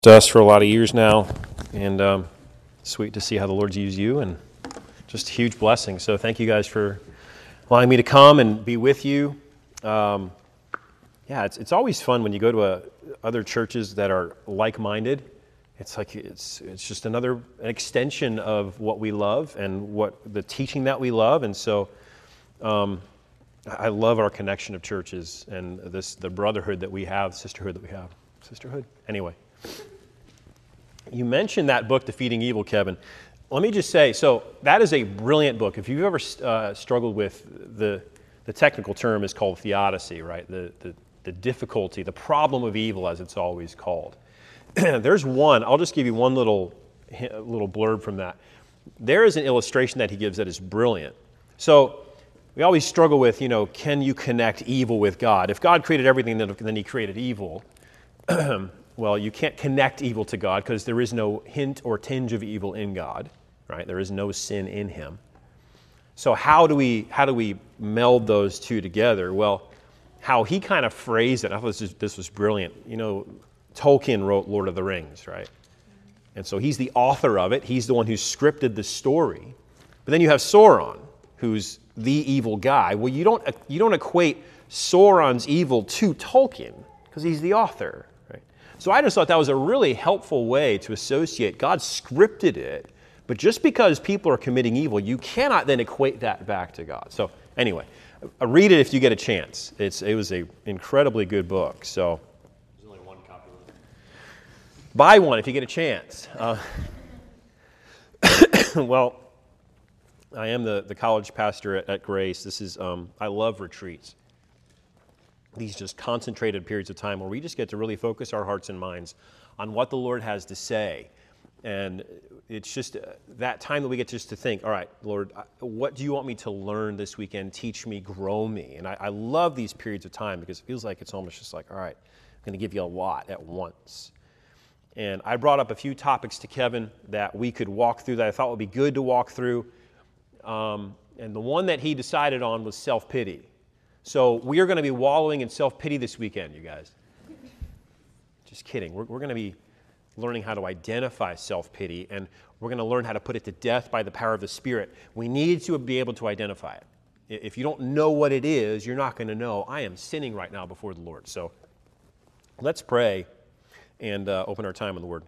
Us for a lot of years now, and sweet to see how the Lord's used you, and just a huge blessing. So thank you guys for allowing me to come and be with you. It's always fun when you go to other churches that are like-minded. It's like it's just an extension of what we love and what the teaching that we love, and so I love our connection of churches and the brotherhood that we have, sisterhood that we have. Sisterhood? Anyway. You mentioned that book, Defeating Evil, Kevin. Let me just say, so that is a brilliant book. If you've ever struggled with the technical term is called theodicy, right? The difficulty, the problem of evil, as it's always called. There's one. I'll just give you one little blurb from that. There is an illustration that he gives that is brilliant. So we always struggle with, can you connect evil with God? If God created everything, then he created evil. Well, you can't connect evil to God because there is no hint or tinge of evil in God, right? There is no sin in him. So how do we meld those two together? Well, how he kind of phrased it, I thought this was brilliant. Tolkien wrote Lord of the Rings, right? And so he's the author of it. He's the one who scripted the story. But then you have Sauron, who's the evil guy. Well, you don't equate Sauron's evil to Tolkien because he's the author. So I just thought that was a really helpful way to associate. God scripted it, but just because people are committing evil, you cannot then equate that back to God. So anyway, read it if you get a chance. It was an incredibly good book. So there's only one copy left. Buy one if you get a chance. Well, I am the college pastor at Grace. This is I love retreats. These just concentrated periods of time where we just get to really focus our hearts and minds on what the Lord has to say. And it's just that time that we get just to think, all right, Lord, what do you want me to learn this weekend? Teach me, grow me. And I love these periods of time because it feels like it's almost just like, all right, I'm going to give you a lot at once. And I brought up a few topics to Kevin that we could walk through that I thought would be good to walk through. And the one that he decided on was self-pity. So we are going to be wallowing in self-pity this weekend, you guys. Just kidding. We're going to be learning how to identify self-pity, and we're going to learn how to put it to death by the power of the Spirit. We need to be able to identify it. If you don't know what it is, you're not going to know, I am sinning right now before the Lord. So let's pray and open our time in the Word.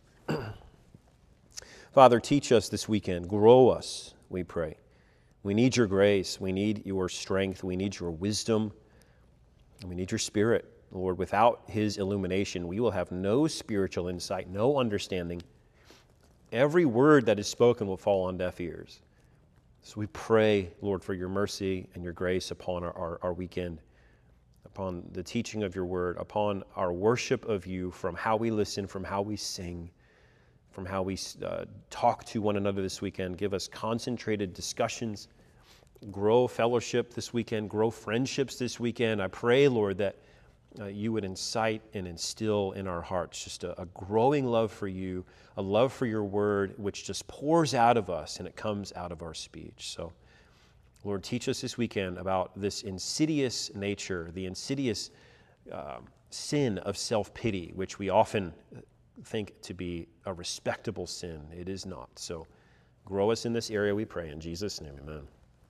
Father, teach us this weekend. Grow us, we pray. We need your grace. We need your strength. We need your wisdom. And we need your Spirit. Lord, without his illumination, we will have no spiritual insight, no understanding. Every word that is spoken will fall on deaf ears. So we pray, Lord, for your mercy and your grace upon our weekend, upon the teaching of your word, upon our worship of you, from how we listen, from how we sing, from how we talk to one another this weekend. Give us concentrated discussions, grow fellowship this weekend, grow friendships this weekend. I pray, Lord, that you would incite and instill in our hearts just a growing love for you, a love for your word, which just pours out of us and it comes out of our speech. So, Lord, teach us this weekend about this insidious nature, the insidious sin of self-pity, which we often think to be a respectable sin. It is not. So grow us in this area, we pray. In Jesus' name, amen.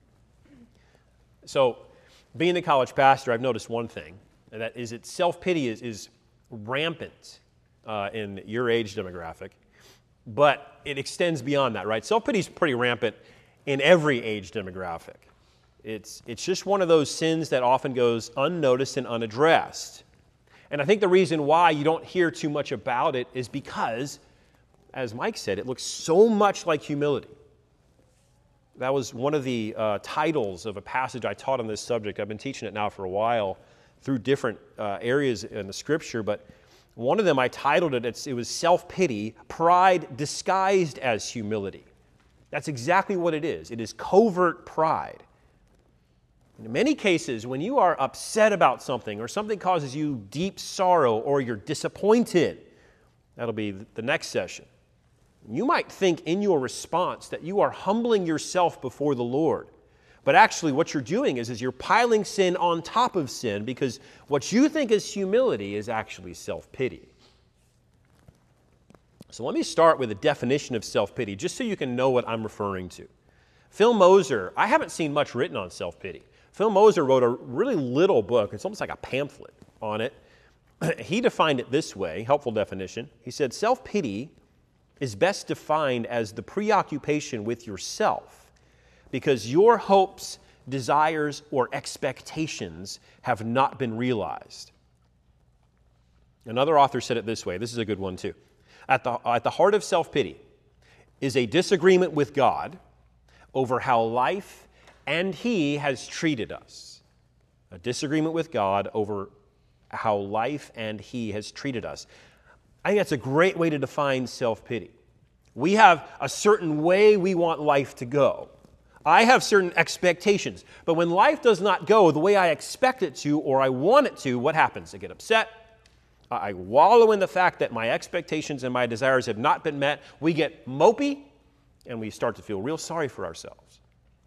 So being the college pastor, I've noticed one thing, and that is that self-pity is rampant in your age demographic, but it extends beyond that, right? Self-pity is pretty rampant in every age demographic. It's just one of those sins that often goes unnoticed and unaddressed. And I think the reason why you don't hear too much about it is because, as Mike said, it looks so much like humility. That was one of the titles of a passage I taught on this subject. I've been teaching it now for a while through different areas in the Scripture, but one of them I titled it was Self-Pity, Pride Disguised as Humility. That's exactly what it is. It is covert pride. In many cases, when you are upset about something or something causes you deep sorrow or you're disappointed, that'll be the next session, you might think in your response that you are humbling yourself before the Lord. But actually what you're doing is you're piling sin on top of sin because what you think is humility is actually self-pity. So let me start with a definition of self-pity, just so you can know what I'm referring to. Phil Moser, I haven't seen much written on self-pity. Phil Moser wrote a really little book. It's almost like a pamphlet on it. He defined it this way, helpful definition. He said, self-pity is best defined as the preoccupation with yourself because your hopes, desires, or expectations have not been realized. Another author said it this way. This is a good one too. At the heart of self-pity is a disagreement with God over how life and He has treated us. A disagreement with God over how life and He has treated us. I think that's a great way to define self-pity. We have a certain way we want life to go. I have certain expectations. But when life does not go the way I expect it to or I want it to, what happens? I get upset. I wallow in the fact that my expectations and my desires have not been met. We get mopey, and we start to feel real sorry for ourselves.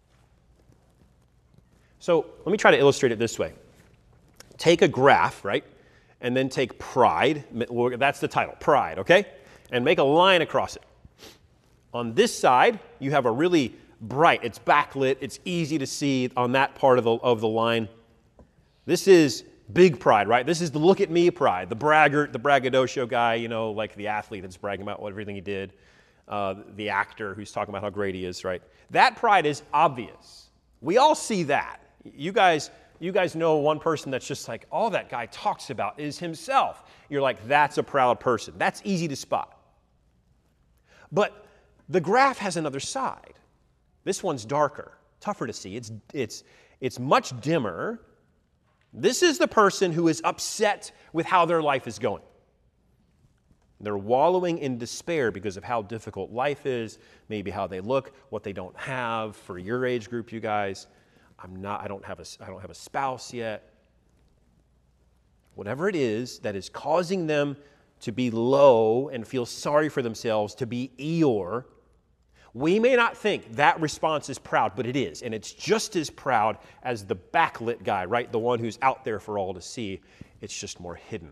So let me try to illustrate it this way. Take a graph, right? And then take pride. That's the title, pride, okay? And make a line across it. On this side, you have a really bright, it's backlit, it's easy to see on that part of the line. This is big pride, right? This is the look at me pride, the braggart, the braggadocio guy, like the athlete that's bragging about everything he did, the actor who's talking about how great he is, right? That pride is obvious. We all see that. You guys know one person that's just like, all that guy talks about is himself. You're like, that's a proud person. That's easy to spot. But the graph has another side. This one's darker, tougher to see. It's much dimmer. This is the person who is upset with how their life is going. They're wallowing in despair because of how difficult life is, maybe how they look, what they don't have. For your age group, you guys, I don't have a spouse yet. Whatever it is that is causing them to be low and feel sorry for themselves, to be Eeyore, we may not think that response is proud, but it is. And it's just as proud as the backlit guy, right? The one who's out there for all to see. It's just more hidden.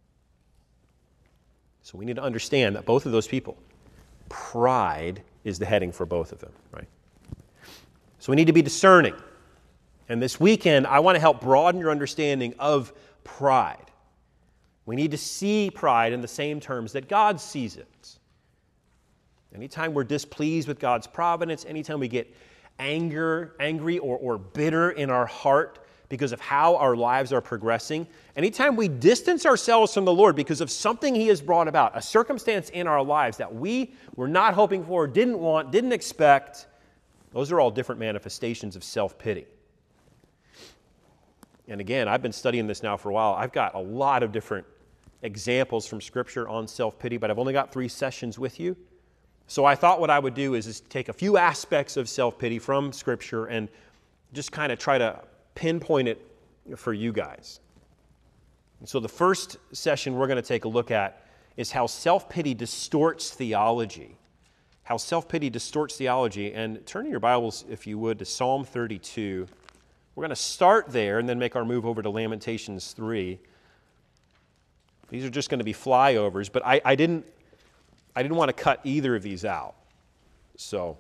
So we need to understand that both of those people, pride is the heading for both of them, right? So we need to be discerning. And this weekend, I want to help broaden your understanding of pride. We need to see pride in the same terms that God sees it. Anytime we're displeased with God's providence, anytime we get angry or bitter in our heart because of how our lives are progressing, anytime we distance ourselves from the Lord because of something He has brought about, a circumstance in our lives that we were not hoping for, didn't want, didn't expect, those are all different manifestations of self-pity. And again, I've been studying this now for a while. I've got a lot of different examples from Scripture on self-pity, but I've only got 3 sessions with you. So I thought what I would do is take a few aspects of self-pity from Scripture and just kind of try to pinpoint it for you guys. And so the first session we're going to take a look at is how self-pity distorts theology. How self-pity distorts theology. And turn in your Bibles, if you would, to Psalm 32. We're going to start there and then make our move over to Lamentations 3. These are just going to be flyovers, but I didn't want to cut either of these out. So,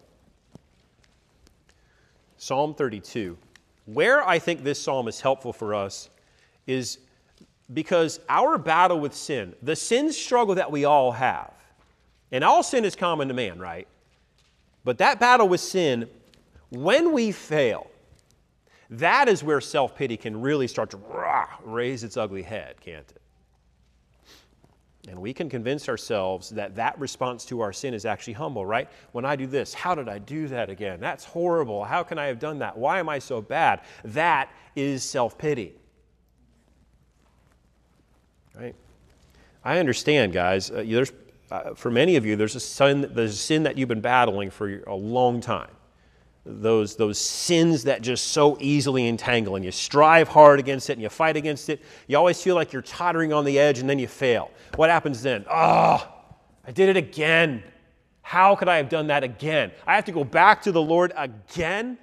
Psalm 32. Where I think this psalm is helpful for us is because our battle with sin, the sin struggle that we all have, and all sin is common to man, right? But that battle with sin, when we fail, that is where self-pity can really start to raise its ugly head, can't it? And we can convince ourselves that that response to our sin is actually humble, right? When I do this, how did I do that again? That's horrible. How can I have done that? Why am I so bad? That is self-pity. Right? I understand, guys. For many of you, there's a sin that you've been battling for a long time. Those sins that just so easily entangle, and you strive hard against it and you fight against it. You always feel like you're tottering on the edge and then you fail. What happens then? I did it again. How could I have done that again? I have to go back to the Lord again?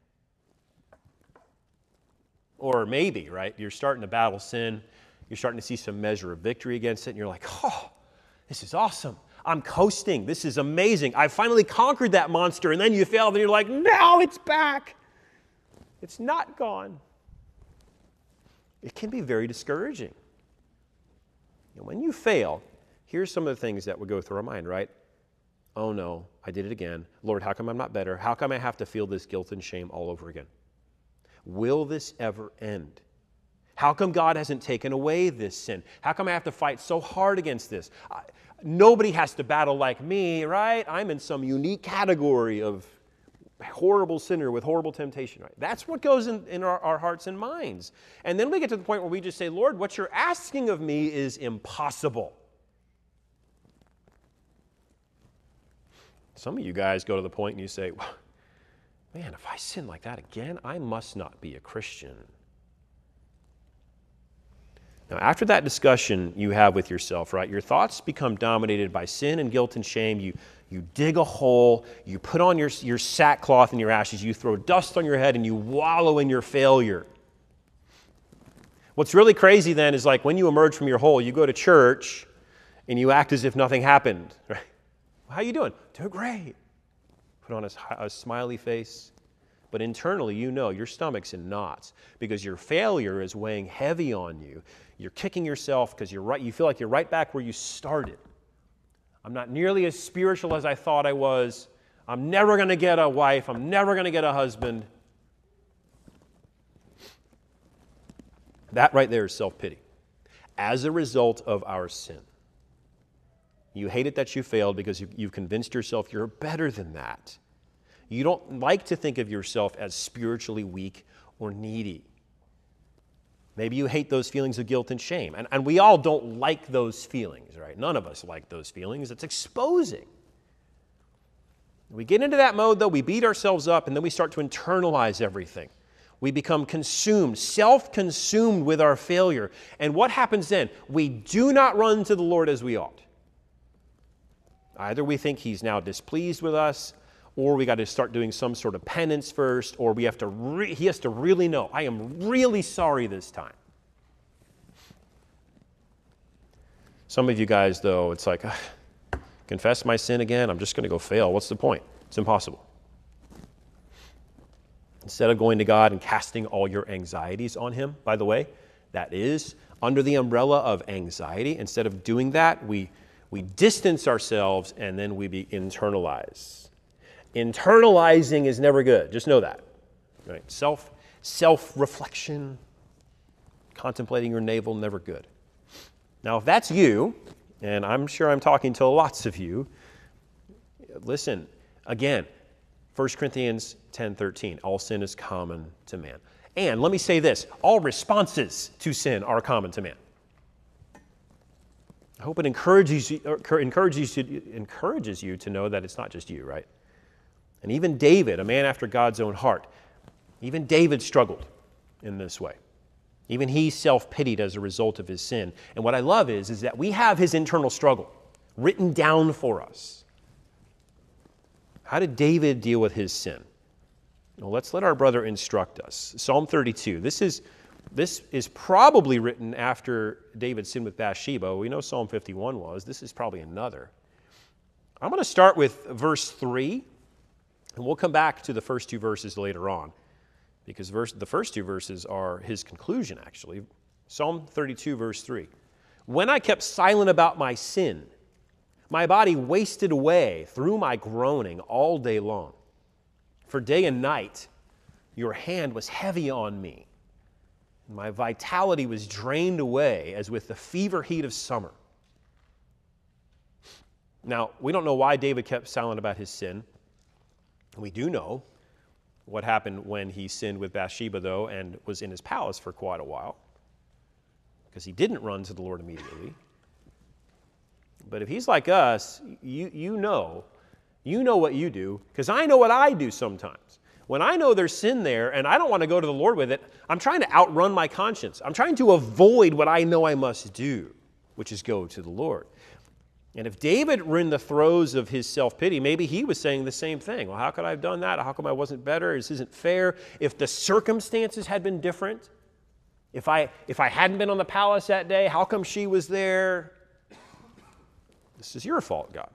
Or maybe, right, you're starting to battle sin. You're starting to see some measure of victory against it, and you're like, this is awesome. I'm coasting. This is amazing. I finally conquered that monster. And then you fail, and you're like, no, it's back. It's not gone. It can be very discouraging. And when you fail, here's some of the things that would go through our mind, right? Oh no, I did it again. Lord, how come I'm not better? How come I have to feel this guilt and shame all over again? Will this ever end? How come God hasn't taken away this sin? How come I have to fight so hard against this? Nobody has to battle like me, right? I'm in some unique category of horrible sinner with horrible temptation, right? That's what goes in our hearts and minds. And then we get to the point where we just say, Lord, what you're asking of me is impossible. Some of you guys go to the point and you say, well, man, if I sin like that again, I must not be a Christian. Now, after that discussion you have with yourself, right, your thoughts become dominated by sin and guilt and shame. You dig a hole, you put on your sackcloth and your ashes, you throw dust on your head, and you wallow in your failure. What's really crazy then is like when you emerge from your hole, you go to church and you act as if nothing happened, right? How you doing? Doing great. Put on a smiley face. But internally, you know your stomach's in knots because your failure is weighing heavy on you. You're kicking yourself because you feel like you're right back where you started. I'm not nearly as spiritual as I thought I was. I'm never going to get a wife. I'm never going to get a husband. That right there is self-pity as a result of our sin. You hate it that you failed because you've convinced yourself you're better than that. You don't like to think of yourself as spiritually weak or needy. Maybe you hate those feelings of guilt and shame. And we all don't like those feelings, right? None of us like those feelings. It's exposing. We get into that mode, though, we beat ourselves up, and then we start to internalize everything. We become consumed, self-consumed with our failure. And what happens then? We do not run to the Lord as we ought. Either we think He's now displeased with us, or we got to start doing some sort of penance first, or we have to He has to really know, I am really sorry this time. Some of you guys, though, it's like, confess my sin again, I'm just going to go fail. What's the point? It's impossible. Instead of going to God and casting all your anxieties on Him, by the way, that is under the umbrella of anxiety. Instead of doing that, we distance ourselves and then we internalize. Internalizing is never good. Just know that. Right? Self-reflection, contemplating your navel, never good. Now, if that's you, and I'm sure I'm talking to lots of you, listen, again, 1 Corinthians 10:13, all sin is common to man. And let me say this, all responses to sin are common to man. I hope it encourages you to know that it's not just you, right? And even David, a man after God's own heart, even David struggled in this way. Even he self-pitied as a result of his sin. And what I love is that we have his internal struggle written down for us. How did David deal with his sin? Well, let's let our brother instruct us. Psalm 32. This is probably written after David sinned with Bathsheba. We know Psalm 51 was. This is probably another. I'm going to start with verse 3, and we'll come back to the first two verses later on, because the first two verses are his conclusion, actually. Psalm 32, verse 3. When I kept silent about my sin, my body wasted away through my groaning all day long. For day and night, your hand was heavy on me. My vitality was drained away as with the fever heat of summer. Now, we don't know why David kept silent about his sin. We do know what happened when he sinned with Bathsheba, though, and was in his palace for quite a while, because he didn't run to the Lord immediately. But if he's like us, you know what you do, because I know what I do sometimes. When I know there's sin there and I don't want to go to the Lord with it, I'm trying to outrun my conscience. I'm trying to avoid what I know I must do, which is go to the Lord. And if David were in the throes of his self-pity, maybe he was saying the same thing. Well, how could I have done that? How come I wasn't better? This isn't fair. If the circumstances had been different, if I hadn't been on the palace that day, how come she was there? This is your fault, God.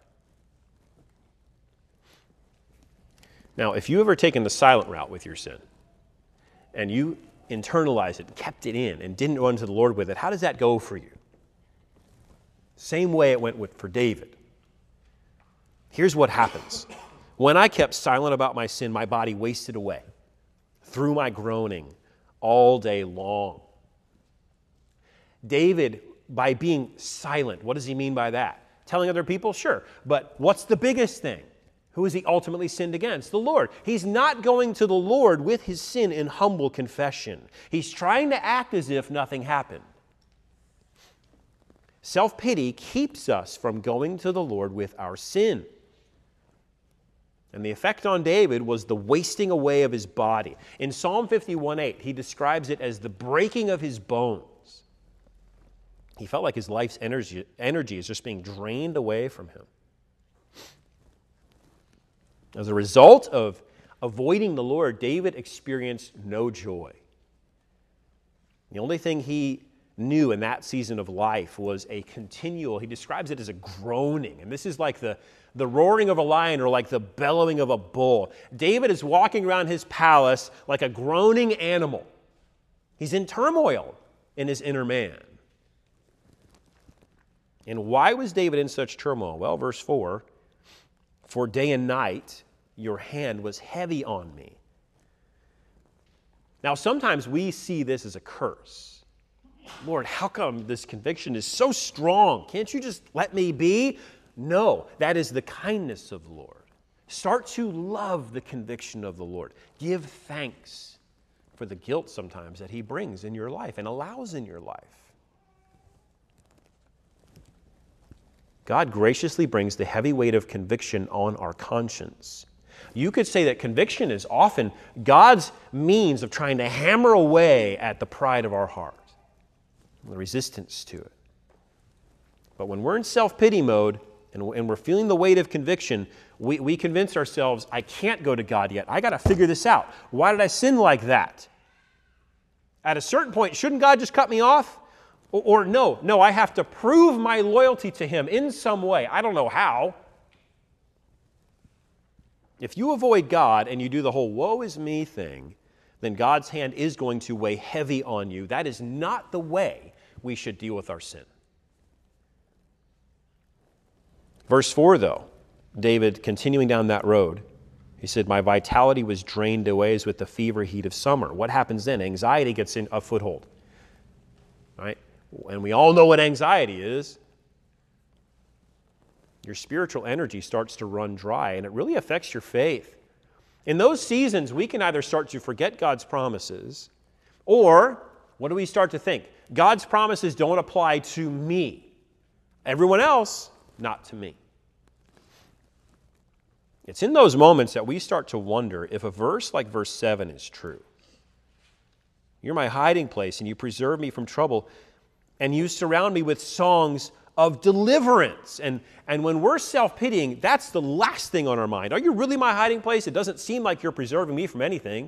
Now, if you ever taken the silent route with your sin, and you internalized it, kept it in, and didn't run to the Lord with it, how does that go for you? Same way it went for David. Here's what happens. When I kept silent about my sin, my body wasted away through my groaning all day long. David, by being silent, what does he mean by that? Telling other people? Sure. But what's the biggest thing? Who has he ultimately sinned against? The Lord. He's not going to the Lord with his sin in humble confession. He's trying to act as if nothing happened. Self-pity keeps us from going to the Lord with our sin. And the effect on David was the wasting away of his body. In Psalm 51:8, he describes it as the breaking of his bones. He felt like his life's energy is just being drained away from him. As a result of avoiding the Lord, David experienced no joy. The only thing he knew in that season of life was a continual, he describes it as a groaning. And this is like the roaring of a lion or like the bellowing of a bull. David is walking around his palace like a groaning animal. He's in turmoil in his inner man. And why was David in such turmoil? Well, verse 4, for day and night your hand was heavy on me. Now, sometimes we see this as a curse. Lord, how come this conviction is so strong? Can't you just let me be? No, that is the kindness of the Lord. Start to love the conviction of the Lord. Give thanks for the guilt sometimes that he brings in your life and allows in your life. God graciously brings the heavy weight of conviction on our conscience. You could say that conviction is often God's means of trying to hammer away at the pride of our heart, the resistance to it. But when we're in self-pity mode and we're feeling the weight of conviction, we convince ourselves, I can't go to God yet. I got to figure this out. Why did I sin like that? At a certain point, shouldn't God just cut me off? Or no, I have to prove my loyalty to him in some way. I don't know how. If you avoid God and you do the whole woe is me thing, then God's hand is going to weigh heavy on you. That is not the way we should deal with our sin. Verse 4, though, David, continuing down that road, he said, my vitality was drained away as with the fever heat of summer. What happens then? Anxiety gets in a foothold. Right? And we all know what anxiety is. Your spiritual energy starts to run dry, and it really affects your faith. In those seasons, we can either start to forget God's promises, or what do we start to think? God's promises don't apply to me. Everyone else, not to me. It's in those moments that we start to wonder if a verse like verse 7 is true. You're my hiding place, and you preserve me from trouble, and you surround me with songs of deliverance. And when we're self-pitying, that's the last thing on our mind. Are you really my hiding place? It doesn't seem like you're preserving me from anything.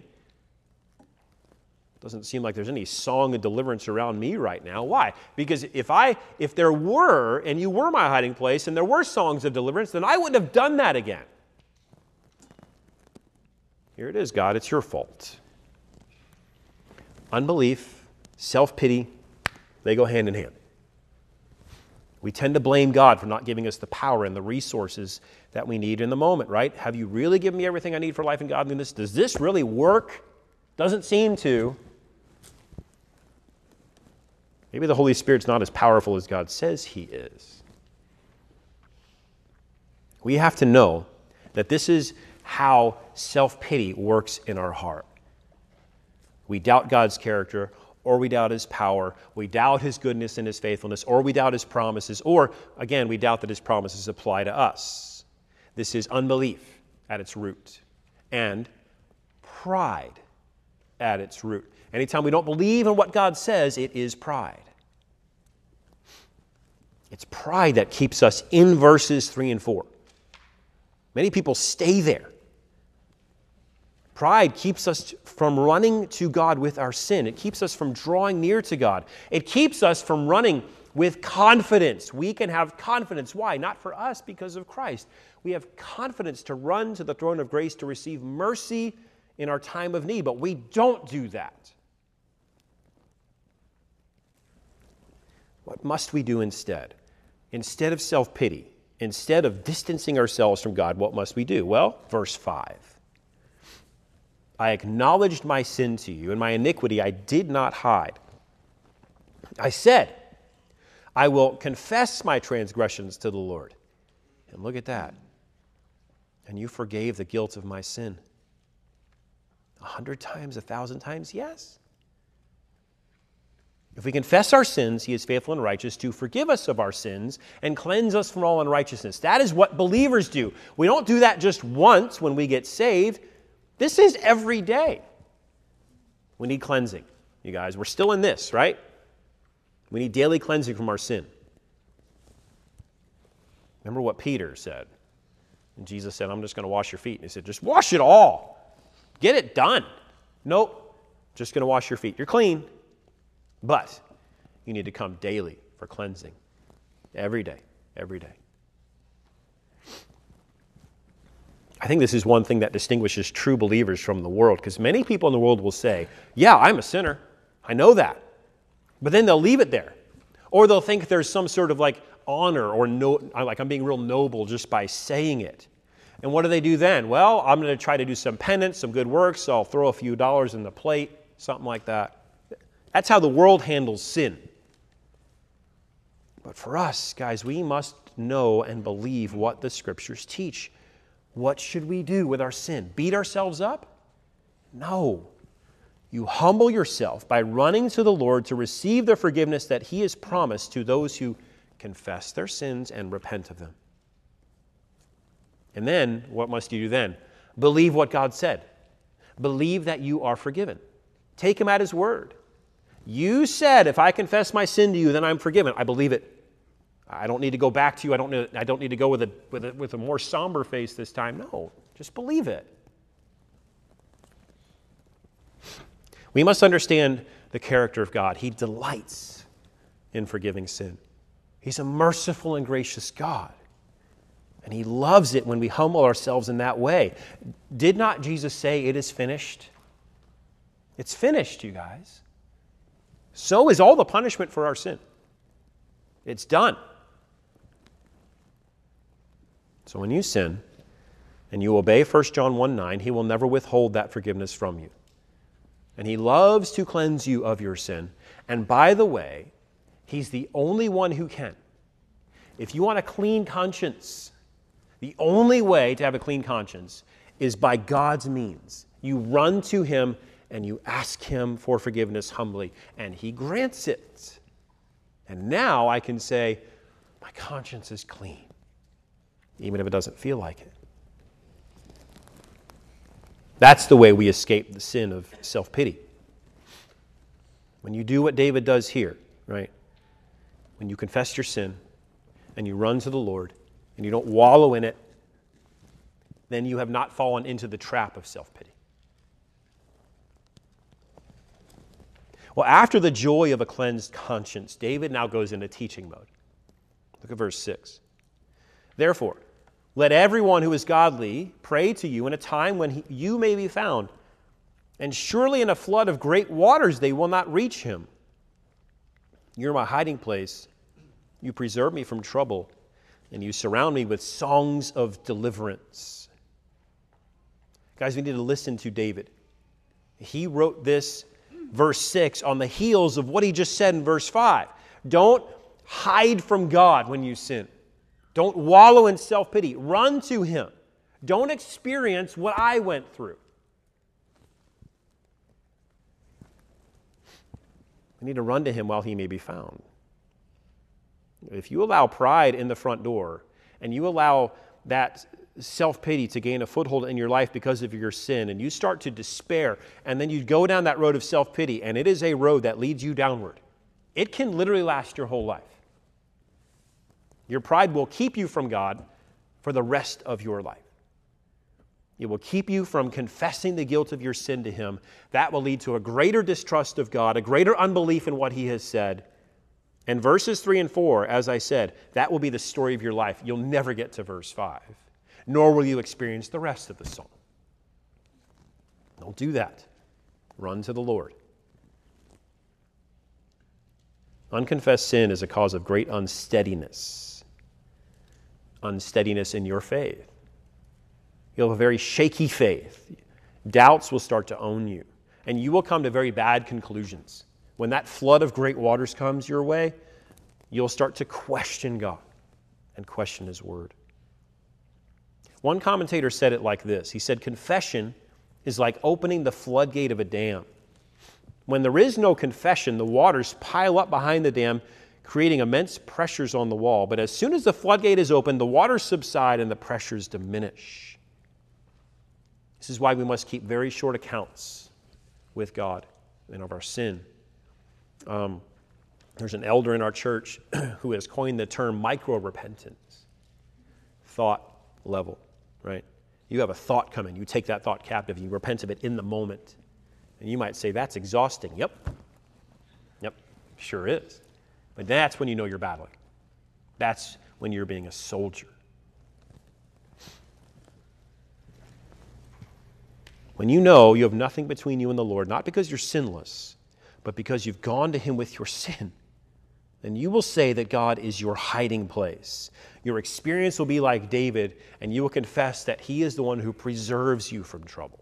It doesn't seem like there's any song of deliverance around me right now. Why? Because if there were, and you were my hiding place, and there were songs of deliverance, then I wouldn't have done that again. Here it is, God, it's your fault. Unbelief, self-pity, they go hand in hand. We tend to blame God for not giving us the power and the resources that we need in the moment, right? Have you really given me everything I need for life and godliness? Does this really work? Doesn't seem to. Maybe the Holy Spirit's not as powerful as God says he is. We have to know that this is how self-pity works in our heart. We doubt God's character, or we doubt his power, we doubt his goodness and his faithfulness, or we doubt his promises, or, again, we doubt that his promises apply to us. This is unbelief at its root, and pride at its root. Anytime we don't believe in what God says, it is pride. It's pride that keeps us in verses 3 and 4. Many people stay there. Pride keeps us from running to God with our sin. It keeps us from drawing near to God. It keeps us from running with confidence. We can have confidence. Why? Not for us, because of Christ. We have confidence to run to the throne of grace to receive mercy in our time of need, but we don't do that. What must we do instead? Instead of self-pity, instead of distancing ourselves from God, what must we do? Well, verse 5. I acknowledged my sin to you, and my iniquity I did not hide. I said, I will confess my transgressions to the Lord. And look at that. And you forgave the guilt of my sin. 100 times, 1,000 times? Yes. If we confess our sins, he is faithful and righteous to forgive us of our sins and cleanse us from all unrighteousness. That is what believers do. We don't do that just once when we get saved. This is every day. We need cleansing, you guys. We're still in this, right? We need daily cleansing from our sin. Remember what Peter said. And Jesus said, I'm just going to wash your feet. And he said, just wash it all. Get it done. Nope, just going to wash your feet. You're clean. But you need to come daily for cleansing. Every day, every day. I think this is one thing that distinguishes true believers from the world, because many people in the world will say, yeah, I'm a sinner. I know that. But then they'll leave it there. Or they'll think there's some sort of like honor or like I'm being real noble just by saying it. And what do they do then? Well, I'm going to try to do some penance, some good works, so I'll throw a few dollars in the plate, something like that. That's how the world handles sin. But for us, guys, we must know and believe what the Scriptures teach. What should we do with our sin? Beat ourselves up? No. You humble yourself by running to the Lord to receive the forgiveness that He has promised to those who confess their sins and repent of them. And then, what must you do then? Believe what God said. Believe that you are forgiven. Take Him at His word. You said, if I confess my sin to you, then I'm forgiven. I believe it. I don't need to go back to you. I don't need to go with a more somber face this time. No, just believe it. We must understand the character of God. He delights in forgiving sin. He's a merciful and gracious God. And He loves it when we humble ourselves in that way. Did not Jesus say, it is finished? It's finished, you guys. So is all the punishment for our sin. It's done. So when you sin and you obey 1 John 1:9, He will never withhold that forgiveness from you. And He loves to cleanse you of your sin. And by the way, He's the only one who can. If you want a clean conscience, the only way to have a clean conscience is by God's means. You run to Him and you ask Him for forgiveness humbly, and He grants it. And now I can say, my conscience is clean, even if it doesn't feel like it. That's the way we escape the sin of self-pity. When you do what David does here, right? When you confess your sin and you run to the Lord and you don't wallow in it, then you have not fallen into the trap of self-pity. Well, after the joy of a cleansed conscience, David now goes into teaching mode. Look at verse 6. Therefore, let everyone who is godly pray to you in a time when you may be found. And surely in a flood of great waters they will not reach him. You're my hiding place. You preserve me from trouble, and you surround me with songs of deliverance. Guys, we need to listen to David. He wrote this, verse 6, on the heels of what he just said in verse 5. Don't hide from God when you sin. Don't wallow in self-pity. Run to Him. Don't experience what I went through. We need to run to Him while He may be found. If you allow pride in the front door and you allow that self-pity to gain a foothold in your life because of your sin, and you start to despair, and then you go down that road of self-pity, and it is a road that leads you downward, it can literally last your whole life. Your pride will keep you from God for the rest of your life. It will keep you from confessing the guilt of your sin to Him. That will lead to a greater distrust of God, a greater unbelief in what He has said, And verses 3 and 4, as I said, that will be the story of your life. You'll never get to verse 5, nor will you experience the rest of the psalm. Don't do that. Run to the Lord. Unconfessed sin is a cause of great unsteadiness. Unsteadiness in your faith. You'll have a very shaky faith. Doubts will start to own you, and you will come to very bad conclusions. When that flood of great waters comes your way, you'll start to question God and question His Word. One commentator said it like this. He said, confession is like opening the floodgate of a dam. When there is no confession, the waters pile up behind the dam, creating immense pressures on the wall. But as soon as the floodgate is opened, the waters subside and the pressures diminish. This is why we must keep very short accounts with God and of our sin. There's an elder in our church who has coined the term micro-repentance. Thought level, right? You have a thought coming. You take that thought captive. You repent of it in the moment. And you might say, that's exhausting. Yep, sure is. But that's when you know you're battling. That's when you're being a soldier. When you know you have nothing between you and the Lord, not because you're sinless, but because you've gone to Him with your sin, then you will say that God is your hiding place. Your experience will be like David, and you will confess that He is the one who preserves you from trouble.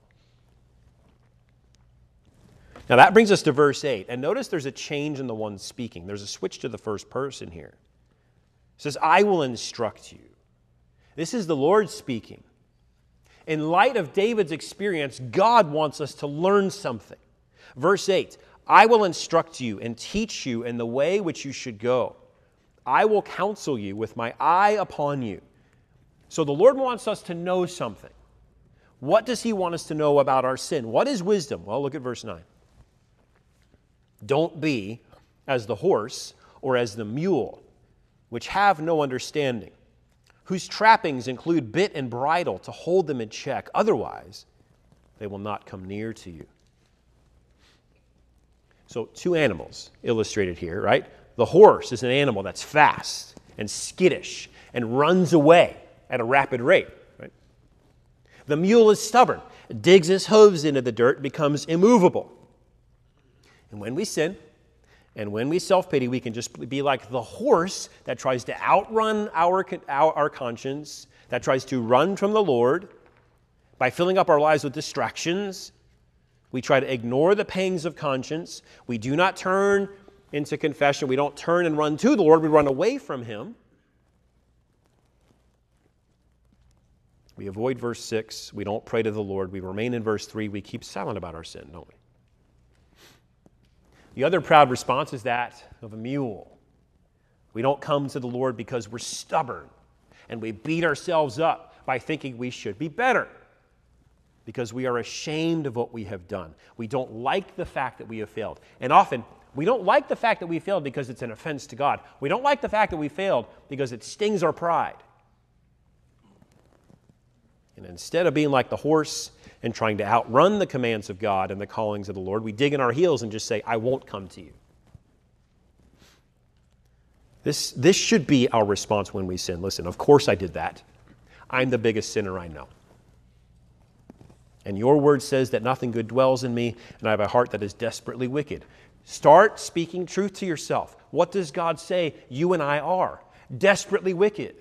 Now that brings us to verse 8. And notice there's a change in the one speaking. There's a switch to the first person here. It says, I will instruct you. This is the Lord speaking. In light of David's experience, God wants us to learn something. Verse 8, I will instruct you and teach you in the way which you should go. I will counsel you with my eye upon you. So the Lord wants us to know something. What does He want us to know about our sin? What is wisdom? Well, look at verse 9. Don't be as the horse or as the mule, which have no understanding, whose trappings include bit and bridle to hold them in check. Otherwise, they will not come near to you. So, two animals illustrated here, right? The horse is an animal that's fast and skittish and runs away at a rapid rate, right? The mule is stubborn, digs his hooves into the dirt, becomes immovable. And when we sin and when we self-pity, we can just be like the horse that tries to outrun our conscience, that tries to run from the Lord by filling up our lives with distractions. We try to ignore the pangs of conscience. We do not turn into confession. We don't turn and run to the Lord. We run away from Him. We avoid verse 6. We don't pray to the Lord. We remain in verse 3. We keep silent about our sin, don't we? The other proud response is that of a mule. We don't come to the Lord because we're stubborn, and we beat ourselves up by thinking we should be better, because we are ashamed of what we have done. We don't like the fact that we have failed. And often, we don't like the fact that we failed because it's an offense to God. We don't like the fact that we failed because it stings our pride. And instead of being like the horse and trying to outrun the commands of God and the callings of the Lord, we dig in our heels and just say, I won't come to you. This should be our response when we sin. Listen, of course I did that. I'm the biggest sinner I know. And your word says that nothing good dwells in me, and I have a heart that is desperately wicked. Start speaking truth to yourself. What does God say you and I are? Desperately wicked.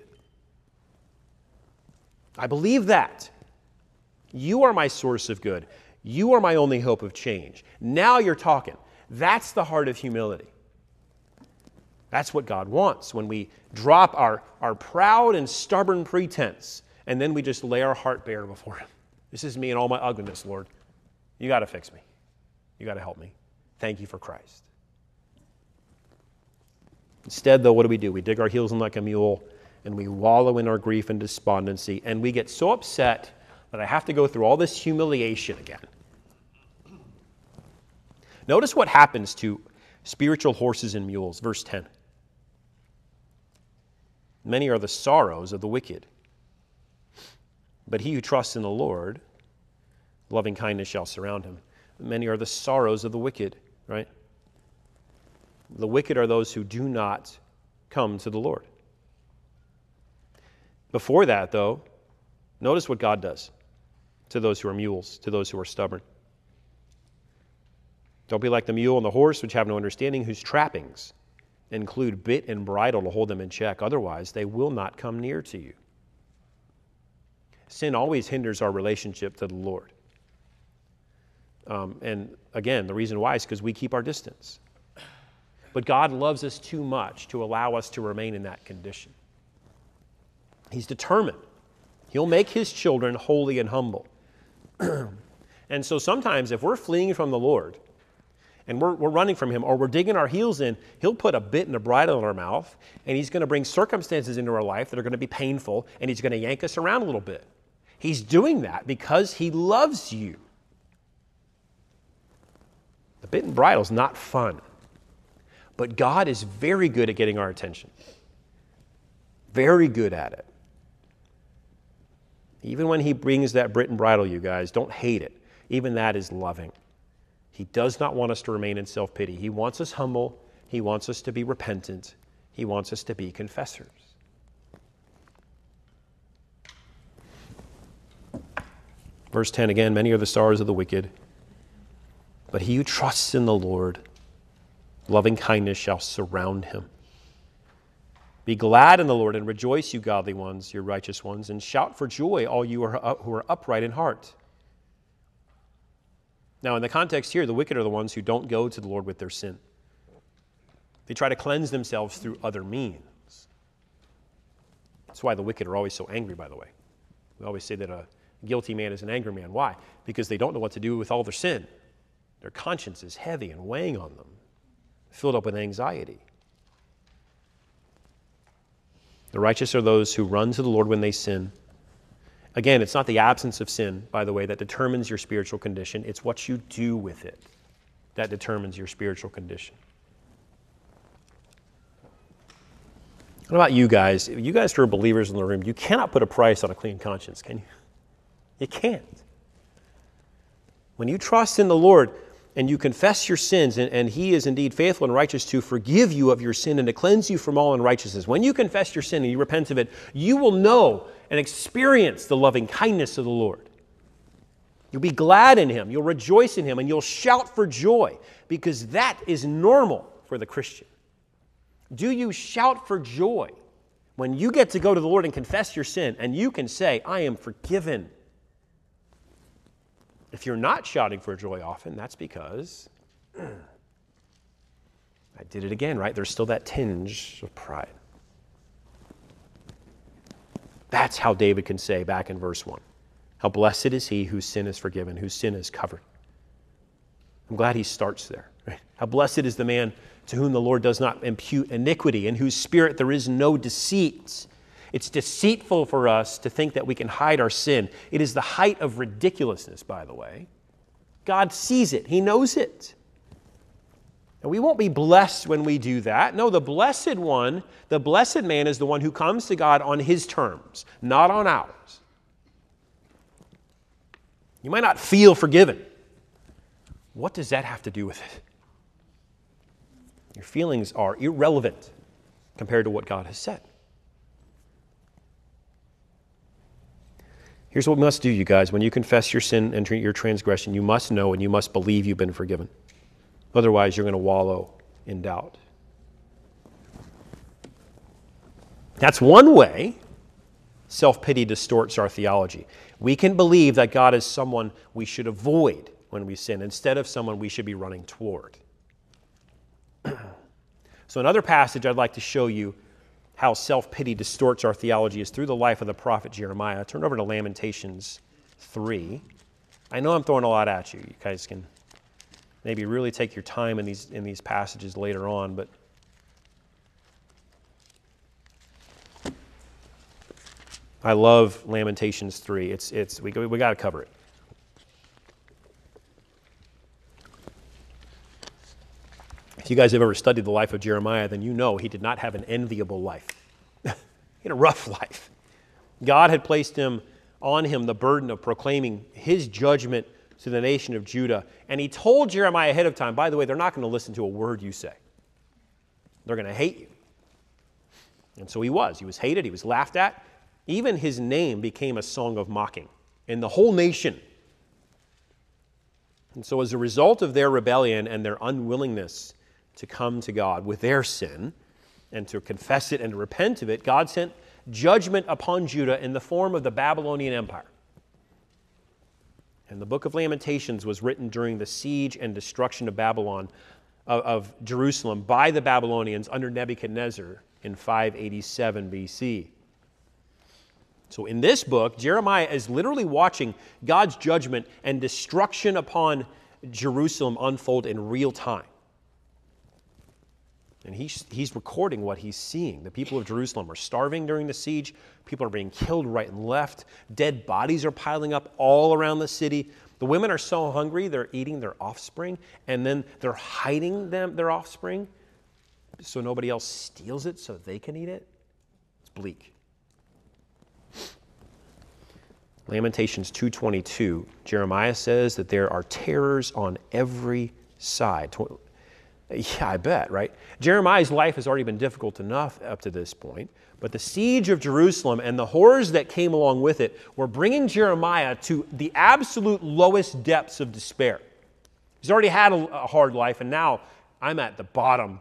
I believe that. You are my source of good. You are my only hope of change. Now you're talking. That's the heart of humility. That's what God wants when we drop our proud and stubborn pretense, and then we just lay our heart bare before Him. This is me in all my ugliness, Lord. You got to fix me. You got to help me. Thank you for Christ. Instead, though, what do? We dig our heels in like a mule, and we wallow in our grief and despondency, and we get so upset that I have to go through all this humiliation again. Notice what happens to spiritual horses and mules. Verse 10. Many are the sorrows of the wicked, but he who trusts in the Lord, loving kindness shall surround him. Many are the sorrows of the wicked, right? The wicked are those who do not come to the Lord. Before that, though, notice what God does to those who are mules, to those who are stubborn. Don't be like the mule and the horse, which have no understanding, whose trappings include bit and bridle to hold them in check. Otherwise, they will not come near to you. Sin always hinders our relationship to the Lord. And again, the reason why is because we keep our distance. But God loves us too much to allow us to remain in that condition. He's determined. He'll make his children holy and humble. And so sometimes if we're fleeing from the Lord and we're running from him or we're digging our heels in, he'll put a bit and a bridle in our mouth, and he's going to bring circumstances into our life that are going to be painful, and he's going to yank us around a little bit. He's doing that because he loves you. The bit and bridle is not fun. But God is very good at getting our attention. Very good at it. Even when he brings that bit and bridle, you guys, don't hate it. Even that is loving. He does not want us to remain in self-pity. He wants us humble. He wants us to be repentant. He wants us to be confessors. Verse 10 again, many are the sorrows of the wicked, but he who trusts in the Lord, loving kindness shall surround him. Be glad in the Lord and rejoice, you godly ones, you righteous ones, and shout for joy, all you who are upright in heart. Now, in the context here, the wicked are the ones who don't go to the Lord with their sin. They try to cleanse themselves through other means. That's why the wicked are always so angry, by the way. We always say that a guilty man is an angry man. Why? Because they don't know what to do with all their sin. Their conscience is heavy and weighing on them, filled up with anxiety. The righteous are those who run to the Lord when they sin. Again, it's not the absence of sin, by the way, that determines your spiritual condition. It's what you do with it that determines your spiritual condition. What about you guys? You guys who are believers in the room, you cannot put a price on a clean conscience, can you? You can't. When you trust in the Lord and you confess your sins, and he is indeed faithful and righteous to forgive you of your sin and to cleanse you from all unrighteousness. When you confess your sin and you repent of it, you will know and experience the loving kindness of the Lord. You'll be glad in him, you'll rejoice in him, and you'll shout for joy, because that is normal for the Christian. Do you shout for joy when you get to go to the Lord and confess your sin, and you can say, I am forgiven? If you're not shouting for joy often, that's because I did it again, right? There's still that tinge of pride. That's how David can say back in verse 1, how blessed is he whose sin is forgiven, whose sin is covered. I'm glad he starts there. Right? How blessed is the man to whom the Lord does not impute iniquity, in whose spirit there is no deceit. It's deceitful for us to think that we can hide our sin. It is the height of ridiculousness, by the way. God sees it. He knows it. And we won't be blessed when we do that. No, the blessed one, the blessed man is the one who comes to God on his terms, not on ours. You might not feel forgiven. What does that have to do with it? Your feelings are irrelevant compared to what God has said. Here's what we must do, you guys. When you confess your sin and your transgression, you must know and you must believe you've been forgiven. Otherwise, you're going to wallow in doubt. That's one way self-pity distorts our theology. We can believe that God is someone we should avoid when we sin instead of someone we should be running toward. So another passage I'd like to show you how self-pity distorts our theology is through the life of the prophet Jeremiah. Turn over to Lamentations 3. I know I'm throwing a lot at you. You guys can maybe really take your time in these passages later on, but I love Lamentations 3. We got to cover it. If you guys have ever studied the life of Jeremiah, then you know he did not have an enviable life. He had a rough life. God had placed on him the burden of proclaiming his judgment to the nation of Judah. And he told Jeremiah ahead of time, by the way, they're not going to listen to a word you say. They're going to hate you. And so he was. He was hated. He was laughed at. Even his name became a song of mocking in the whole nation. And so as a result of their rebellion and their unwillingness to come to God with their sin and to confess it and to repent of it, God sent judgment upon Judah in the form of the Babylonian Empire. And the book of Lamentations was written during the siege and destruction of Babylon, of Jerusalem by the Babylonians under Nebuchadnezzar in 587 BC. So in this book, Jeremiah is literally watching God's judgment and destruction upon Jerusalem unfold in real time. And he's recording what he's seeing. The people of Jerusalem are starving during the siege. People are being killed right and left. Dead bodies are piling up all around the city. The women are so hungry, they're eating their offspring, and then they're hiding their offspring so nobody else steals it so they can eat it. It's bleak. Lamentations 2:22, Jeremiah says that there are terrors on every side. Yeah, I bet, right? Jeremiah's life has already been difficult enough up to this point, but the siege of Jerusalem and the horrors that came along with it were bringing Jeremiah to the absolute lowest depths of despair. He's already had a hard life, and now I'm at the bottom.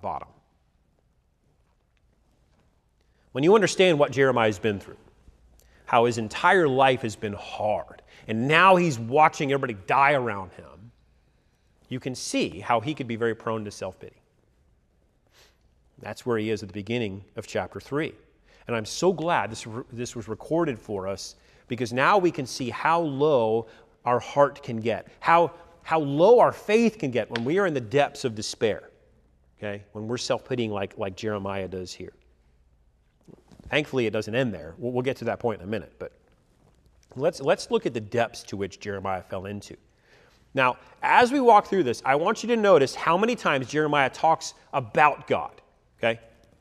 When you understand what Jeremiah's been through, how his entire life has been hard, and now he's watching everybody die around him, you can see how he could be very prone to self-pity. That's where he is at the beginning of chapter 3. And I'm so glad this was recorded for us, because now we can see how low our heart can get, how low our faith can get when we are in the depths of despair, okay? When we're self-pitying like Jeremiah does here. Thankfully, it doesn't end there. We'll get to that point in a minute, but let's look at the depths to which Jeremiah fell into. Now, as we walk through this, I want you to notice how many times Jeremiah talks about God, okay?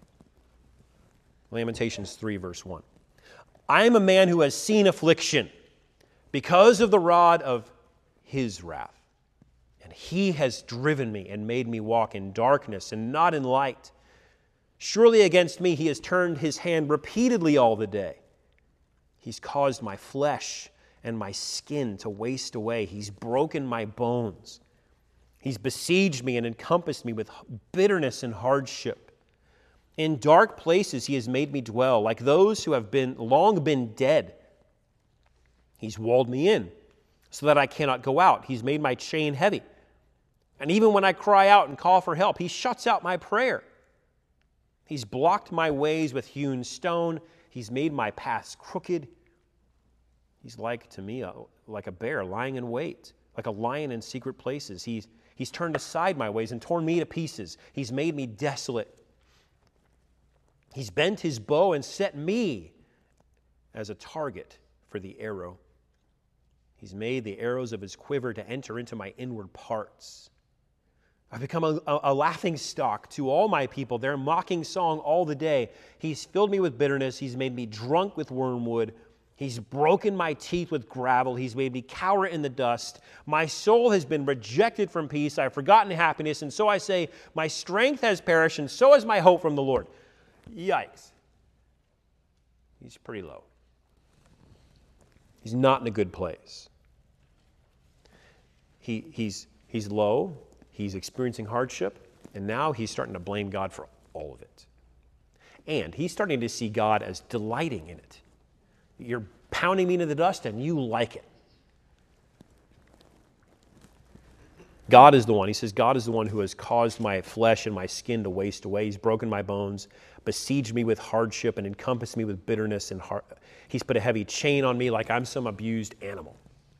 Lamentations 3, verse 1. I am a man who has seen affliction because of the rod of his wrath. And he has driven me and made me walk in darkness and not in light. Surely against me he has turned his hand repeatedly all the day. He's caused my flesh and my skin to waste away. He's broken my bones. He's besieged me and encompassed me with bitterness and hardship. In dark places he has made me dwell, like those who have long been dead. He's walled me in so that I cannot go out. He's made my chain heavy. And even when I cry out and call for help, he shuts out my prayer. He's blocked my ways with hewn stone. He's made my paths crooked. He's like to me, like a bear lying in wait, like a lion in secret places. He's turned aside my ways and torn me to pieces. He's made me desolate. He's bent his bow and set me as a target for the arrow. He's made the arrows of his quiver to enter into my inward parts. I've become a laughing stock to all my people, their mocking song all the day. He's filled me with bitterness. He's made me drunk with wormwood. He's broken my teeth with gravel. He's made me cower in the dust. My soul has been rejected from peace. I've forgotten happiness. And so I say, my strength has perished, and so has my hope from the Lord. Yikes. He's pretty low. He's not in a good place. He's low. He's experiencing hardship. And now he's starting to blame God for all of it. And he's starting to see God as delighting in it. You're pounding me into the dust and you like it. God is the one. He says, God is the one who has caused my flesh and my skin to waste away. He's broken my bones, besieged me with hardship, and encompassed me with bitterness. And he's put a heavy chain on me like I'm some abused animal.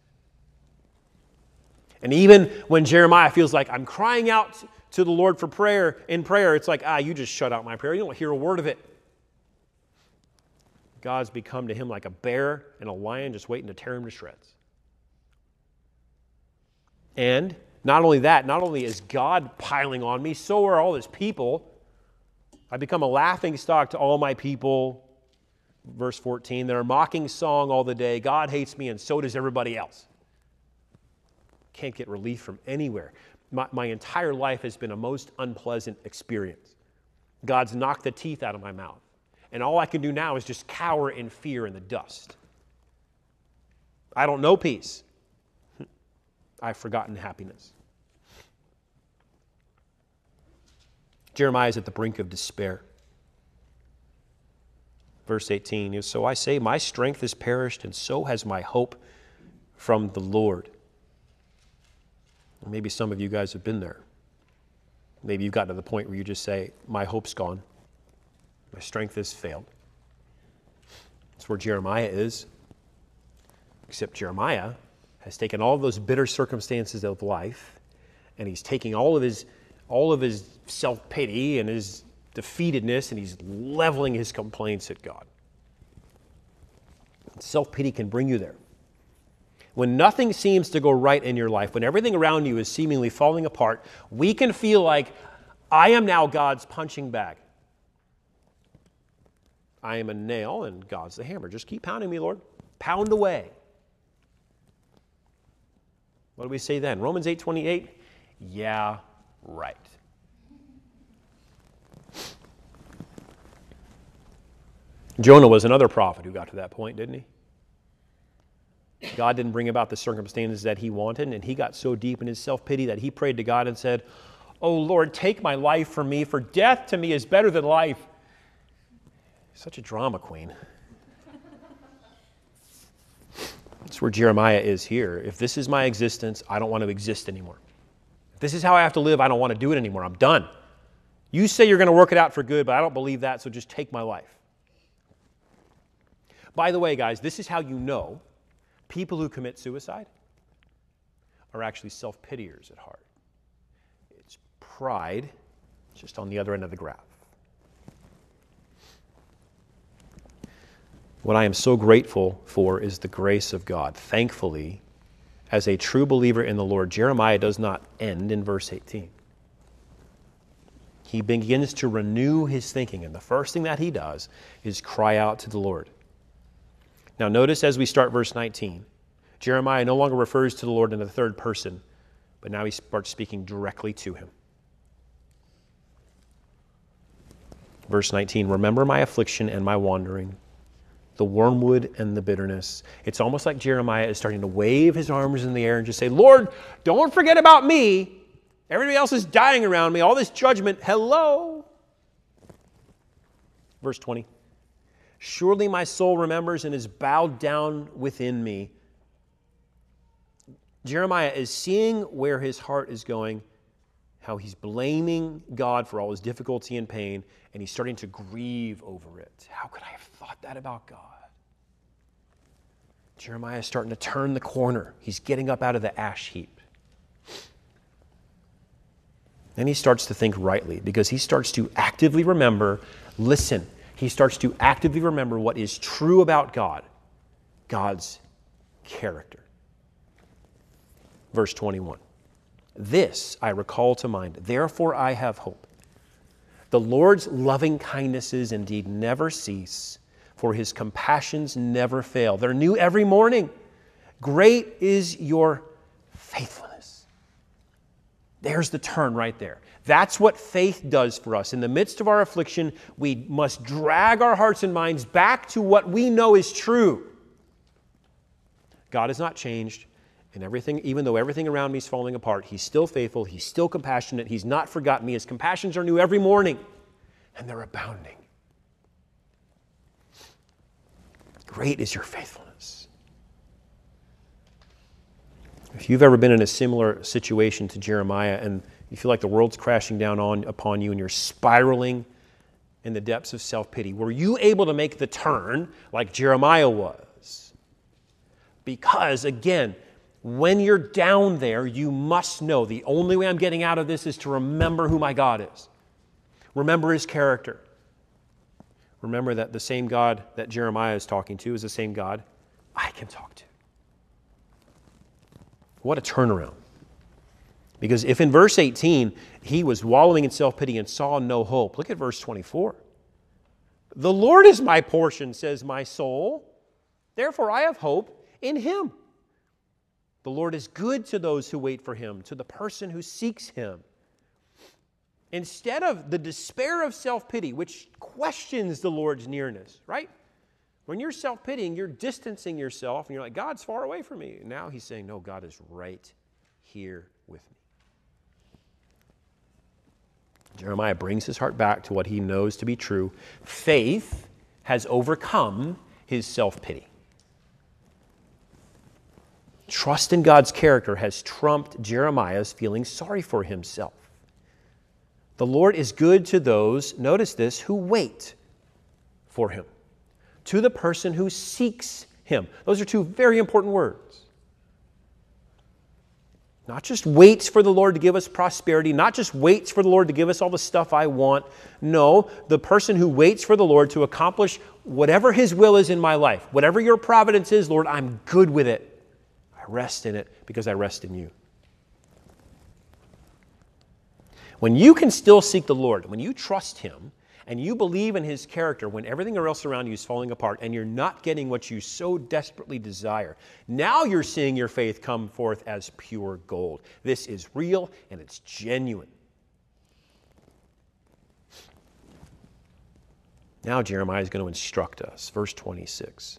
And even when Jeremiah feels like I'm crying out to the Lord for prayer, in prayer, it's like, you just shut out my prayer. You don't hear a word of it. God's become to him like a bear and a lion just waiting to tear him to shreds. And not only that, not only is God piling on me, so are all his people. I become a laughing stock to all my people. Verse 14, they're a mocking song all the day. God hates me and so does everybody else. Can't get relief from anywhere. My entire life has been a most unpleasant experience. God's knocked the teeth out of my mouth. And all I can do now is just cower in fear in the dust. I don't know peace. I've forgotten happiness. Jeremiah is at the brink of despair. Verse 18 is, "So I say, my strength is perished, and so has my hope from the Lord." Maybe some of you guys have been there. Maybe you've gotten to the point where you just say, my hope's gone. My strength has failed. That's where Jeremiah is. Except Jeremiah has taken all of those bitter circumstances of life, and he's taking all of his self-pity and his defeatedness, and he's leveling his complaints at God. Self-pity can bring you there. When nothing seems to go right in your life, when everything around you is seemingly falling apart, we can feel like, I am now God's punching bag. I am a nail and God's the hammer. Just keep pounding me, Lord. Pound away. What do we say then? Romans 8:28? Yeah, right. Jonah was another prophet who got to that point, didn't he? God didn't bring about the circumstances that he wanted, and he got so deep in his self-pity that he prayed to God and said, "Oh Lord, take my life from me, for death to me is better than life." Such a drama queen. That's where Jeremiah is here. If this is my existence, I don't want to exist anymore. If this is how I have to live, I don't want to do it anymore. I'm done. You say you're going to work it out for good, but I don't believe that, so just take my life. By the way, guys, this is how you know people who commit suicide are actually self-pitiers at heart. It's pride, just on the other end of the graph. What I am so grateful for is the grace of God. Thankfully, as a true believer in the Lord, Jeremiah does not end in verse 18. He begins to renew his thinking, and the first thing that he does is cry out to the Lord. Now notice as we start verse 19, Jeremiah no longer refers to the Lord in the third person, but now he starts speaking directly to him. Verse 19, "Remember my affliction and my wandering, the wormwood and the bitterness." It's almost like Jeremiah is starting to wave his arms in the air and just say, "Lord, don't forget about me. Everybody else is dying around me. All this judgment, hello." Verse 20, "Surely my soul remembers and is bowed down within me." Jeremiah is seeing where his heart is going, how he's blaming God for all his difficulty and pain, and he's starting to grieve over it. How could I have thought that about God? Jeremiah is starting to turn the corner. He's getting up out of the ash heap. Then he starts to think rightly, because he starts to actively remember, listen, he starts to actively remember what is true about God, God's character. Verse 21, "This I recall to mind, therefore I have hope. The Lord's loving kindnesses indeed never cease, for his compassions never fail. They're new every morning. Great is your faithfulness." There's the turn right there. That's what faith does for us. In the midst of our affliction, we must drag our hearts and minds back to what we know is true. God has not changed, and everything, even though everything around me is falling apart, he's still faithful, he's still compassionate, he's not forgotten me. His compassions are new every morning, and they're abounding. Great is your faithfulness. If you've ever been in a similar situation to Jeremiah and you feel like the world's crashing down upon you and you're spiraling in the depths of self-pity, were you able to make the turn like Jeremiah was? Because, again, when you're down there, you must know the only way I'm getting out of this is to remember who my God is. Remember his character. Remember that the same God that Jeremiah is talking to is the same God I can talk to. What a turnaround. Because if in verse 18 he was wallowing in self-pity and saw no hope, look at verse 24. "The Lord is my portion, says my soul. Therefore I have hope in him. The Lord is good to those who wait for him, to the person who seeks him. Instead of the despair of self-pity, which questions the Lord's nearness, right? When you're self-pitying, you're distancing yourself, and you're like, God's far away from me. And now he's saying, no, God is right here with me. Jeremiah brings his heart back to what he knows to be true. Faith has overcome his self-pity. Trust in God's character has trumped Jeremiah's feeling sorry for himself. The Lord is good to those, notice this, who wait for him, to the person who seeks him. Those are two very important words. Not just waits for the Lord to give us prosperity, not just waits for the Lord to give us all the stuff I want. No, the person who waits for the Lord to accomplish whatever his will is in my life, whatever your providence is, Lord, I'm good with it. I rest in it because I rest in you. When you can still seek the Lord, when you trust him and you believe in his character when everything else around you is falling apart and you're not getting what you so desperately desire, now you're seeing your faith come forth as pure gold. This is real and it's genuine. Now Jeremiah is going to instruct us. Verse 26.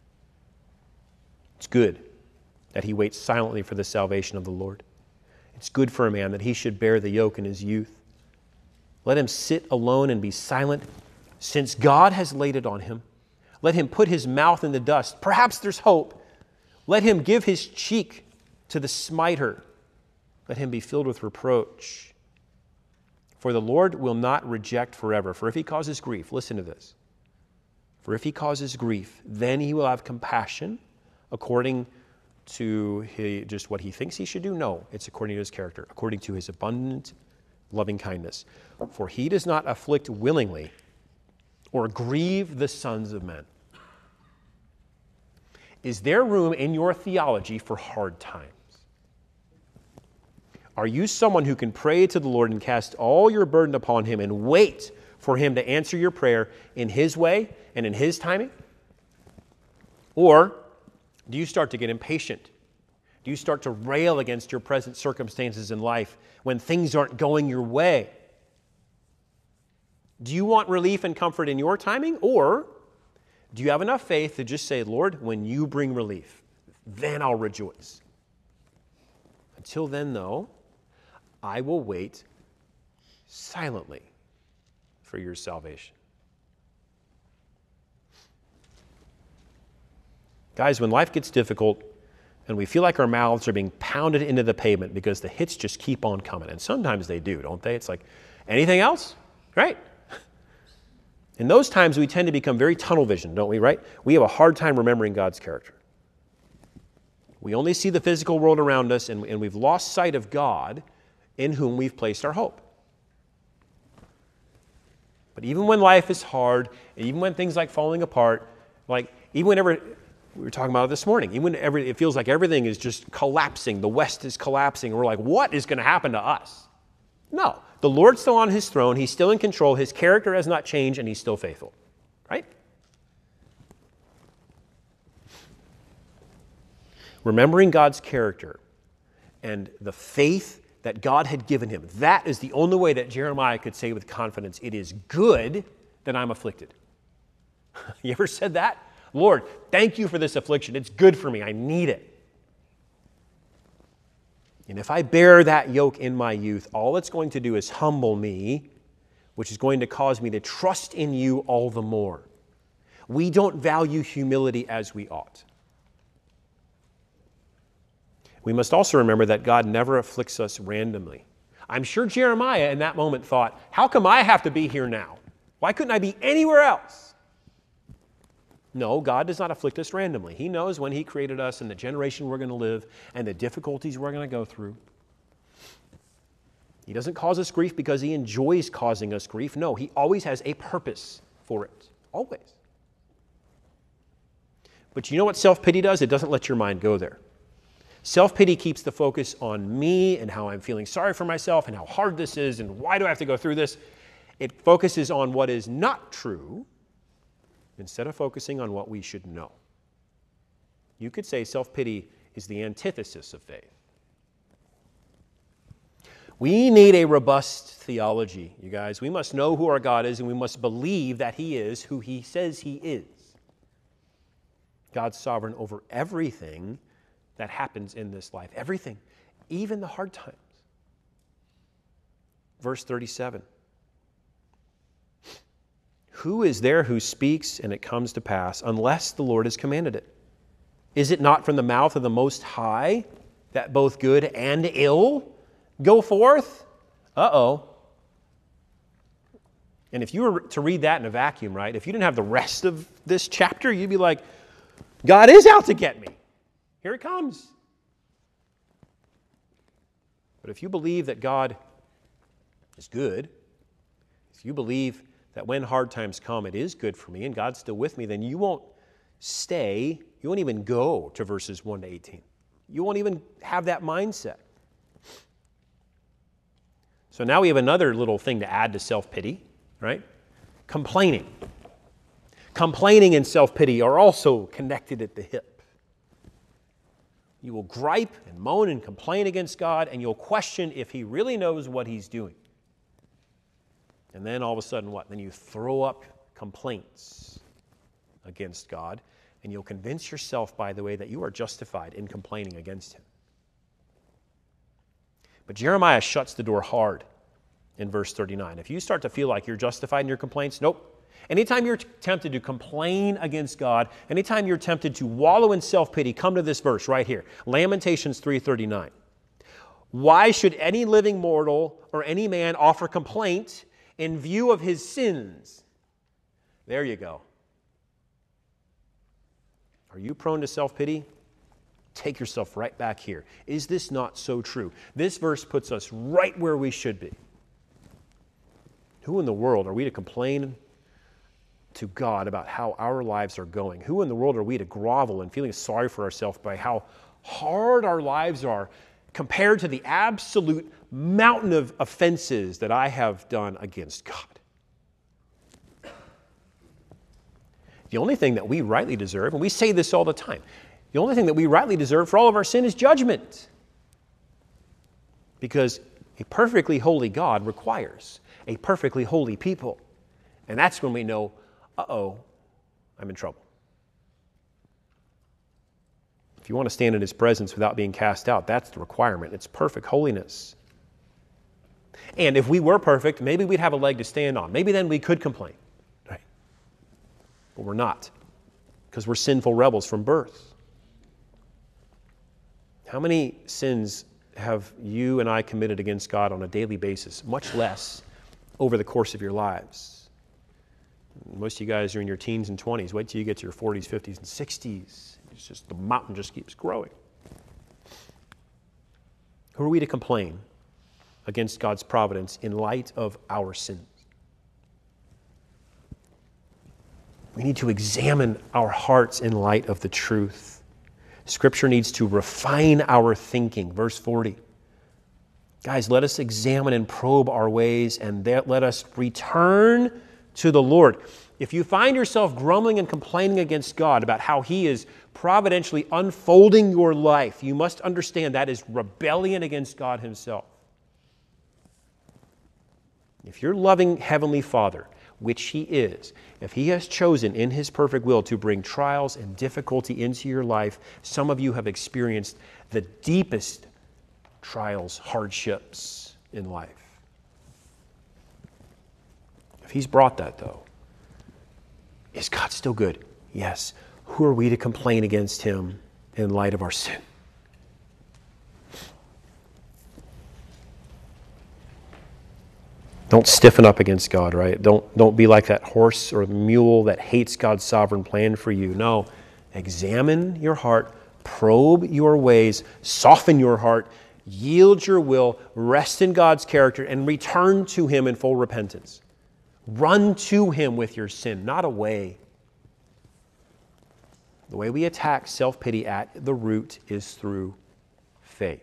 It's good that he waits silently for the salvation of the Lord. It's good for a man that he should bear the yoke in his youth. Let him sit alone and be silent, since God has laid it on him. Let him put his mouth in the dust. Perhaps there's hope. Let him give his cheek to the smiter. Let him be filled with reproach. For the Lord will not reject forever. For if he causes grief, listen to this. For if he causes grief, then he will have compassion according to just what he thinks he should do? No, it's according to his character, according to his abundant loving kindness. For he does not afflict willingly or grieve the sons of men. Is there room in your theology for hard times? Are you someone who can pray to the Lord and cast all your burden upon him and wait for him to answer your prayer in his way and in his timing? Or do you start to get impatient? Do you start to rail against your present circumstances in life when things aren't going your way? Do you want relief and comfort in your timing? Or do you have enough faith to just say, Lord, when you bring relief, then I'll rejoice? Until then, though, I will wait silently for your salvation. Guys, when life gets difficult and we feel like our mouths are being pounded into the pavement because the hits just keep on coming, and sometimes they do, don't they? It's like, anything else? Right? In those times, we tend to become very tunnel vision, don't we, right? We have a hard time remembering God's character. We only see the physical world around us, and we've lost sight of God in whom we've placed our hope. But even when life is hard, and even when things like falling apart, like even whenever... We were talking about it this morning. Even when it feels like everything is just collapsing, the West is collapsing, and we're like, what is going to happen to us? No. The Lord's still on his throne. He's still in control. His character has not changed, and he's still faithful. Right? Remembering God's character and the faith that God had given him, that is the only way that Jeremiah could say with confidence, it is good that I'm afflicted. You ever said that? Lord, thank you for this affliction. It's good for me. I need it. And if I bear that yoke in my youth, all it's going to do is humble me, which is going to cause me to trust in you all the more. We don't value humility as we ought. We must also remember that God never afflicts us randomly. I'm sure Jeremiah in that moment thought, how come I have to be here now? Why couldn't I be anywhere else? No, God does not afflict us randomly. He knows when he created us and the generation we're going to live and the difficulties we're going to go through. He doesn't cause us grief because he enjoys causing us grief. No, he always has a purpose for it. Always. But you know what self-pity does? It doesn't let your mind go there. Self-pity keeps the focus on me and how I'm feeling sorry for myself and how hard this is and why do I have to go through this. It focuses on what is not true instead of focusing on what we should know. You could say self-pity is the antithesis of faith. We need a robust theology, you guys. We must know who our God is, and we must believe that He is who He says He is. God's sovereign over everything that happens in this life. Everything, even the hard times. Verse 37. Who is there who speaks and it comes to pass unless the Lord has commanded it? Is it not from the mouth of the Most High that both good and ill go forth? Uh-oh. And if you were to read that in a vacuum, right, if you didn't have the rest of this chapter, you'd be like, God is out to get me. Here it comes. But if you believe that God is good, if you believe that when hard times come, it is good for me and God's still with me, then you won't stay, you won't even go to verses 1 to 18. You won't even have that mindset. So now we have another little thing to add to self-pity, right? Complaining. Complaining and self-pity are also connected at the hip. You will gripe and moan and complain against God, and you'll question if He really knows what He's doing. And then all of a sudden what? Then you throw up complaints against God, and you'll convince yourself, by the way, that you are justified in complaining against Him. But Jeremiah shuts the door hard in verse 39. If you start to feel like you're justified in your complaints, nope. Anytime you're tempted to complain against God, anytime you're tempted to wallow in self-pity, come to this verse right here, Lamentations 3:39. Why should any living mortal or any man offer complaint in view of his sins? There you go. Are you prone to self-pity? Take yourself right back here. Is this not so true? This verse puts us right where we should be. Who in the world are we to complain to God about how our lives are going? Who in the world are we to grovel and feeling sorry for ourselves by how hard our lives are compared to the absolute mountain of offenses that I have done against God? The only thing that we rightly deserve, and we say this all the time, the only thing that we rightly deserve for all of our sin is judgment. Because a perfectly holy God requires a perfectly holy people. And that's when we know, uh-oh, I'm in trouble. If you want to stand in His presence without being cast out, that's the requirement. It's perfect holiness. And if we were perfect, maybe we'd have a leg to stand on. Maybe then we could complain. Right? But we're not, because we're sinful rebels from birth. How many sins have you and I committed against God on a daily basis, much less over the course of your lives? Most of you guys are in your teens and 20s. Wait till you get to your 40s, 50s, and 60s. It's just, the mountain just keeps growing. Who are we to complain against God's providence in light of our sins? We need to examine our hearts in light of the truth. Scripture needs to refine our thinking. Verse 40. Guys, let us examine and probe our ways, and let us return to the Lord. If you find yourself grumbling and complaining against God about how He is providentially unfolding your life, you must understand that is rebellion against God Himself. If your loving Heavenly Father, which He is, if He has chosen in His perfect will to bring trials and difficulty into your life, some of you have experienced the deepest trials, hardships in life. If He's brought that, though, is God still good? Yes. Who are we to complain against Him in light of our sin? Don't stiffen up against God, right? Don't be like that horse or mule that hates God's sovereign plan for you. No, examine your heart, probe your ways, soften your heart, yield your will, rest in God's character, and return to Him in full repentance. Run to Him with your sin, not away. The way we attack self-pity at the root is through faith.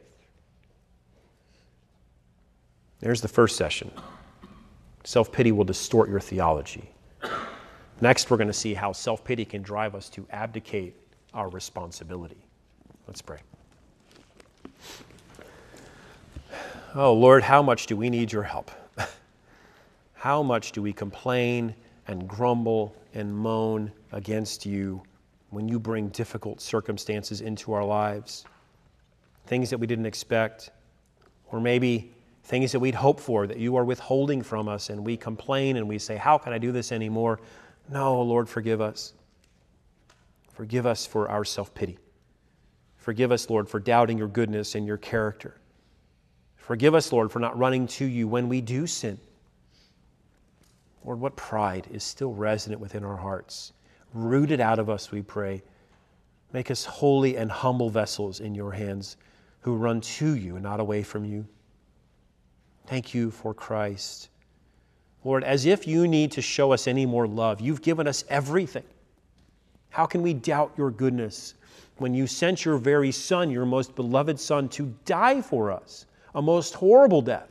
There's the first session. Self-pity will distort your theology. Next, we're going to see how self-pity can drive us to abdicate our responsibility. Let's pray. Oh, Lord, how much do we need your help? How much do we complain and grumble and moan against you when you bring difficult circumstances into our lives? Things that we didn't expect, or maybe things that we'd hoped for that you are withholding from us, and we complain and we say, how can I do this anymore? No, Lord, forgive us. Forgive us for our self-pity. Forgive us, Lord, for doubting your goodness and your character. Forgive us, Lord, for not running to you when we do sin. Lord, what pride is still resident within our hearts. Root it out of us, we pray. Make us holy and humble vessels in your hands who run to you and not away from you. Thank you for Christ. Lord, as if you need to show us any more love, you've given us everything. How can we doubt your goodness when you sent your very Son, your most beloved Son, to die for us, a most horrible death?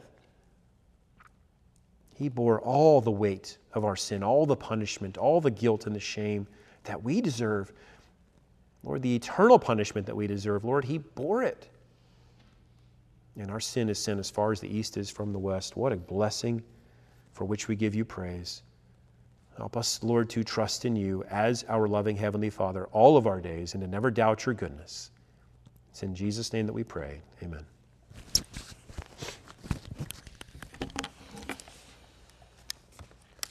He bore all the weight of our sin, all the punishment, all the guilt and the shame that we deserve. Lord, the eternal punishment that we deserve, Lord, he bore it. And our sin is sin as far as the east is from the west. What a blessing for which we give you praise. Help us, Lord, to trust in you as our loving Heavenly Father all of our days and to never doubt your goodness. It's in Jesus' name that we pray. Amen.